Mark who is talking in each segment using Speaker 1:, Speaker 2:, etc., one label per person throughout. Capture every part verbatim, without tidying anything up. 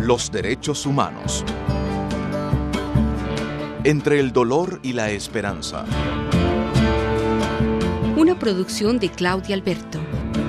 Speaker 1: Los derechos humanos. Entre el dolor y la esperanza.
Speaker 2: Una producción de Claudia Alberto.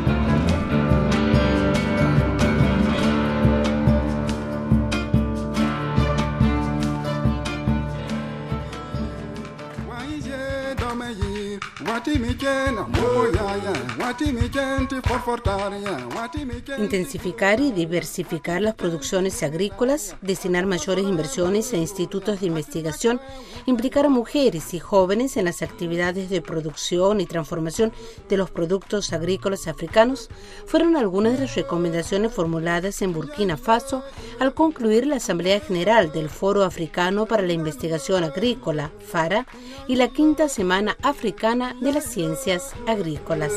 Speaker 2: Intensificar y diversificar las producciones agrícolas, destinar mayores inversiones a institutos de investigación, implicar a mujeres y jóvenes en las actividades de producción y transformación de los productos agrícolas africanos, fueron algunas de las recomendaciones formuladas en Burkina Faso al concluir la Asamblea General del Foro Africano para la Investigación Agrícola, FARA, y la quinta Semana Africana de las Ciencias Agrícolas.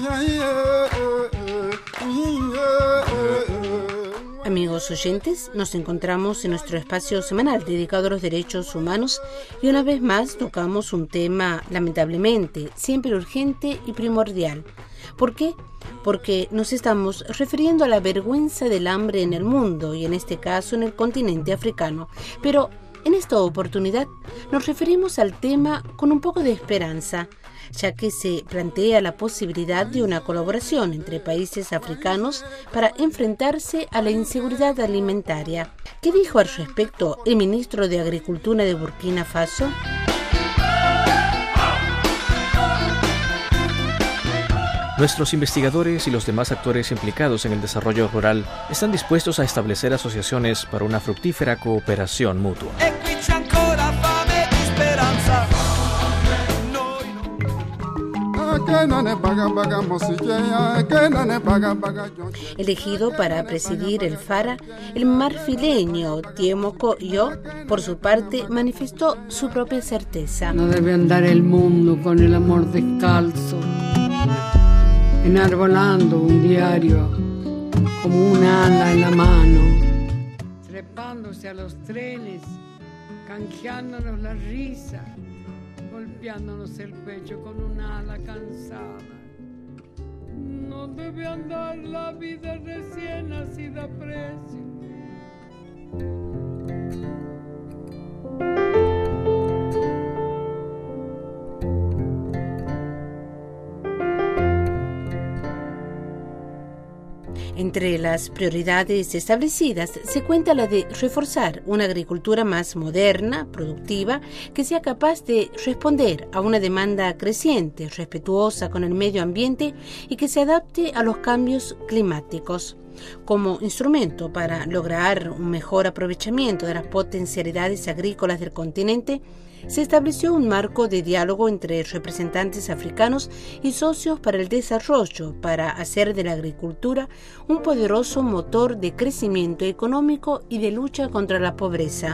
Speaker 2: Amigos oyentes, nos encontramos en nuestro espacio semanal dedicado a los derechos humanos y una vez más tocamos un tema lamentablemente siempre urgente y primordial. ¿Por qué? Porque nos estamos refiriendo a la vergüenza del hambre en el mundo y en este caso en el continente africano. Pero en esta oportunidad nos referimos al tema con un poco de esperanza, ya que se plantea la posibilidad de una colaboración entre países africanos para enfrentarse a la inseguridad alimentaria. ¿Qué dijo al respecto el ministro de Agricultura de Burkina Faso?
Speaker 3: Nuestros investigadores y los demás actores implicados en el desarrollo rural están dispuestos a establecer asociaciones para una fructífera cooperación mutua.
Speaker 2: Elegido para presidir el FARA, el marfileño Tiemoko Yo, por su parte, manifestó su propia certeza.
Speaker 4: No debe andar el mundo con el amor descalzo, enarbolando un diario como un ala en la mano, trepándose a los trenes, canjeándonos la risa, golpeándonos el pecho con un ala cansada. No debe andar la vida recién nacida a precio.
Speaker 2: Entre las prioridades establecidas se cuenta la de reforzar una agricultura más moderna, productiva, que sea capaz de responder a una demanda creciente, respetuosa con el medio ambiente y que se adapte a los cambios climáticos. Como instrumento para lograr un mejor aprovechamiento de las potencialidades agrícolas del continente, se estableció un marco de diálogo entre representantes africanos y socios para el desarrollo, para hacer de la agricultura un poderoso motor de crecimiento económico y de lucha contra la pobreza.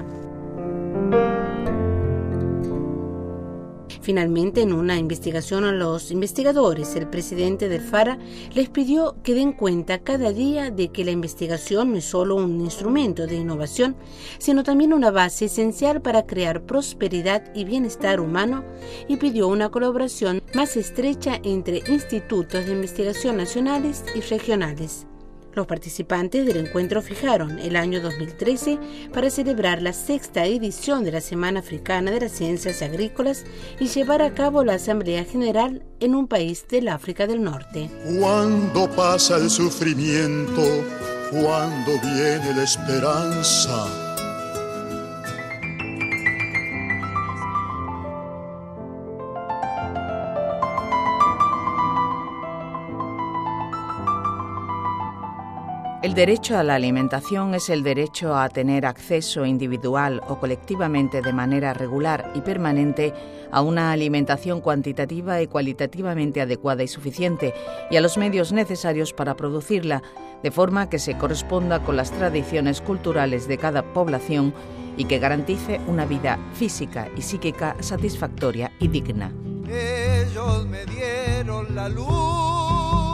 Speaker 2: Finalmente, en una investigación a los investigadores, el presidente del FARA les pidió que den cuenta cada día de que la investigación no es solo un instrumento de innovación, sino también una base esencial para crear prosperidad y bienestar humano, y pidió una colaboración más estrecha entre institutos de investigación nacionales y regionales. Los participantes del encuentro fijaron el año dos mil trece para celebrar la sexta edición de la Semana Africana de las Ciencias Agrícolas y llevar a cabo la Asamblea General en un país del África del Norte.
Speaker 5: Cuando pasa el sufrimiento, cuando viene la esperanza.
Speaker 6: El derecho a la alimentación es el derecho a tener acceso individual o colectivamente de manera regular y permanente a una alimentación cuantitativa y cualitativamente adecuada y suficiente y a los medios necesarios para producirla, de forma que se corresponda con las tradiciones culturales de cada población y que garantice una vida física y psíquica satisfactoria y digna.
Speaker 7: Ellos me dieron la luz